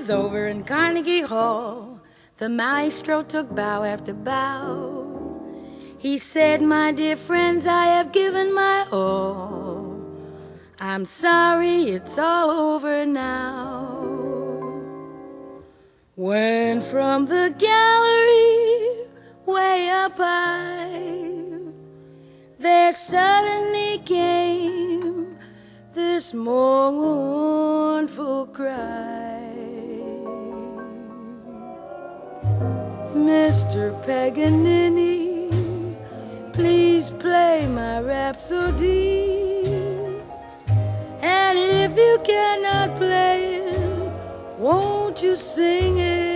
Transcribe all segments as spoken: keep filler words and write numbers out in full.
was over in Carnegie Hall, the maestro took bow after bow. He said, "My dear friends, I have given my all. I'm sorry it's all over now." When from the gallery way up high, there suddenly came this mournful cry. "Mister Paganini, please play my Rhapsody. And if you cannot play it, won't you sing it?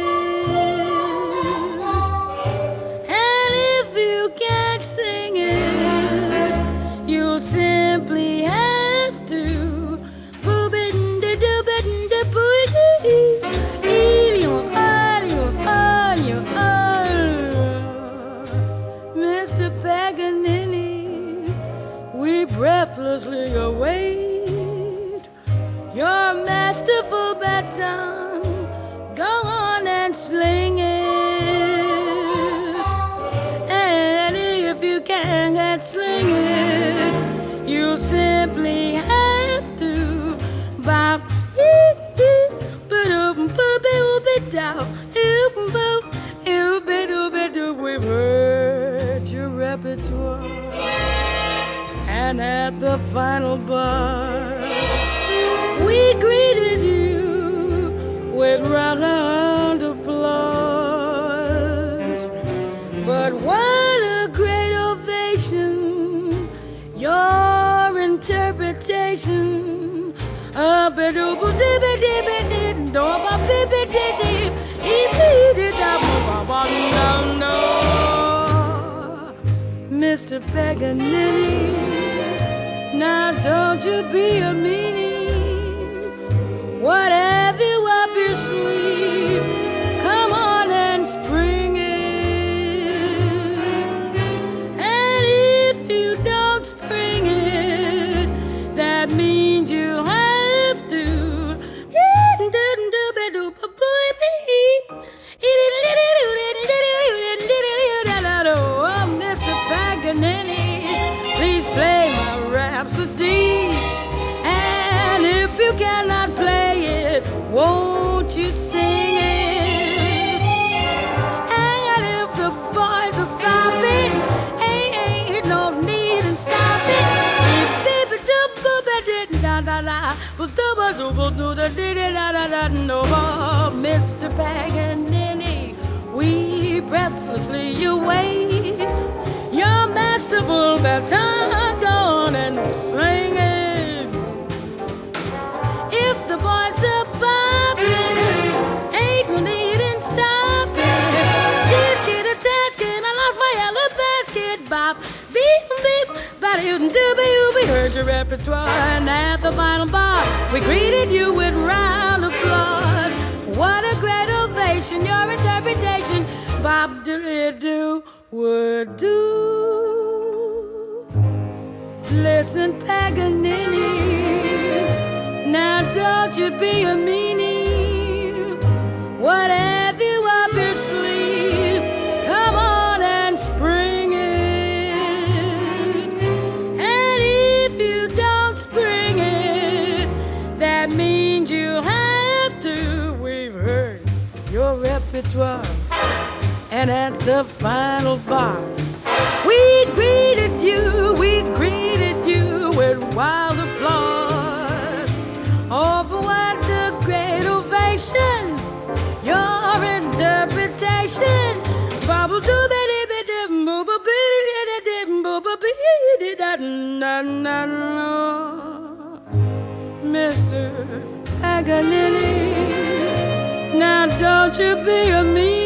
And if you can't sing it, you'll simply have to boop it and doop it and boo it. Mister Paganini, we breathlessly await your masterful baton. Go on and sling it. And if you can't sling it, you'll simply have to bop it, but open, boop it, boop it down, open, boop, oop it, oop it, oop. We've heard your repertoire, and at the final bar, we greeted you with round applause. But what a great ovation, your interpretation. A ba-doo-ba dibba-dibba-dib, do-ba-bibba-dib-dib, ee-bee-dee-da-ba-ba-ba-no-no. Mister Paganini, now don't you be a meanie. What have you up your sleeve? Come on and spring it. And if you don't spring it, that means you have to. Oh, Mister Paganini, please play my Rhapsody. And if you cannot play it, won't you sing it? And if the boys are popping, ain't no need in stopping. No, Mister Paganini, we breathlessly await your masterful baton. Go on and sing it. If the boys are popping, ain't no need in stopping. This kid attached, and I lost my yellow basket. Bop, beep, beep, ba-doo-doo-doo-doo. We heard your repertoire, and at the final bar, we greeted you with round applause. What a great ovation, your interpretation, bop-doo-doo would do. Listen, Paganini, now don't you be a meanie. What have you up your sleeve? Come on and spring it. And if you don't spring it, that means you'll have to. We've heard your repertoire, and at the final bar, we greeted you, we greeted you with wild applause. Oh, but what a great ovation, your interpretation. Mister Paganini, now don't you be a mean.